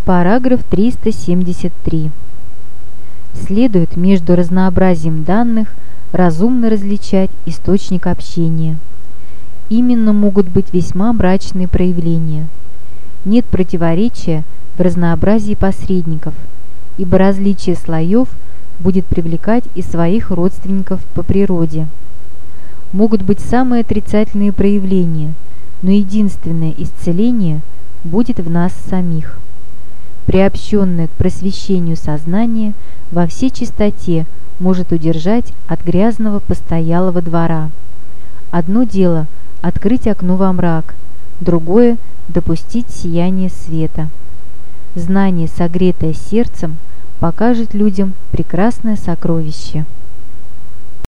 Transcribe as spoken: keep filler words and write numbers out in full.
Параграф триста семьдесят три. Следует между разнообразием данных разумно различать источник общения. Именно могут быть весьма мрачные проявления. Нет противоречия в разнообразии посредников, ибо различие слоев будет привлекать и своих родственников по природе. Могут быть самые отрицательные проявления, но единственное исцеление будет в нас самих. Приобщенное к просвещению сознание во всей чистоте может удержать от грязного постоялого двора. Одно дело – открыть окно во мрак, другое – допустить сияние света. Знание, согретое сердцем, покажет людям прекрасное сокровище.